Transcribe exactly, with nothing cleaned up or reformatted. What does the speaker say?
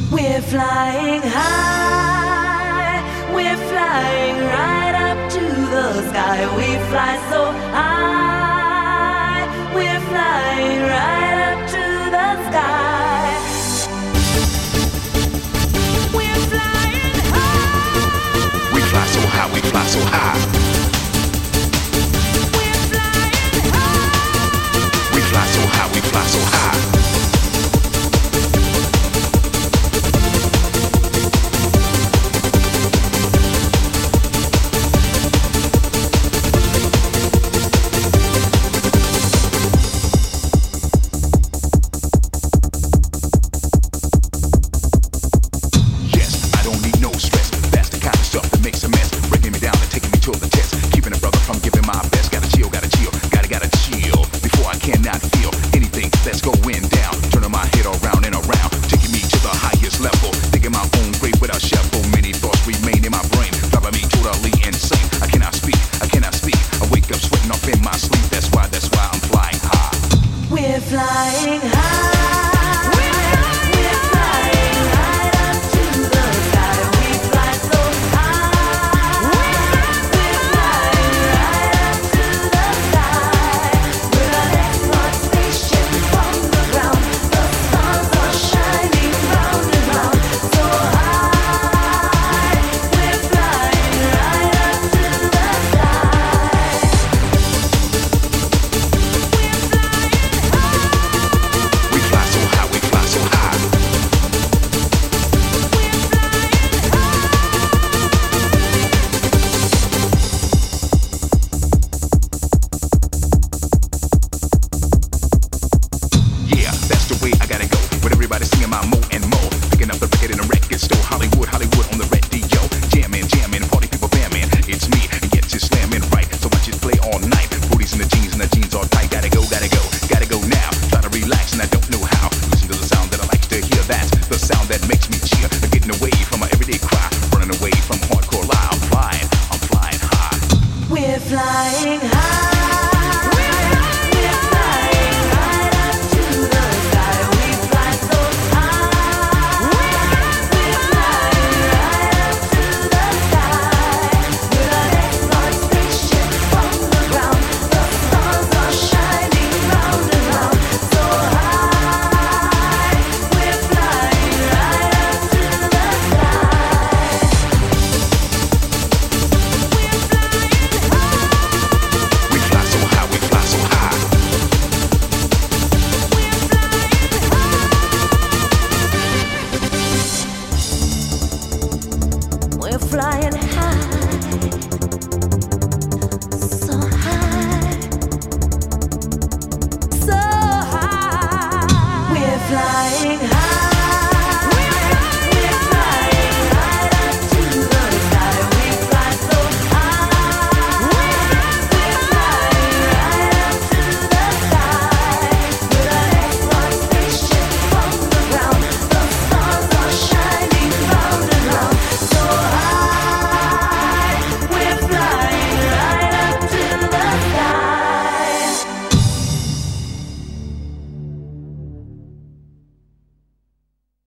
We're flying high, we're flying right up to the sky. We fly so high, we're flying right up to the sky. We're flying high. We fly so high, we fly so high. We're flying high. We fly so high, we fly so high. Flying high, we're flying right up to the sky. We fly so high, we're flying right up to the sky. We're an export spaceship from the ground. The stars are shining round and round. So high, we're flying right up to the sky. We fly so high, we fly so high. Yeah, that's the way I gotta go. With everybody singing my mo and mo. Picking up the record in a record store. Hollywood, Hollywood on the radio. Jamming, jamming, party people bamming. It's me, and get you slamming right. So much just play all night. Booties in the jeans and the jeans all tight. Gotta go, gotta go, gotta go now. Try to relax and I don't know how. Listen to the sound that I like to hear. That's the sound that makes me cheer. Getting away from my everyday cry. Running away from hardcore lie. I'm flying, I'm flying high. We're flying high. We're flying right up to the sky. We fly so high. We're flying right up to the sky. We're an export spaceship from the ground. The stars are shining round and round. So high, we're flying right up to the sky. We fly so high, we fly so high. We're flying high, so high, so high. We're flying high.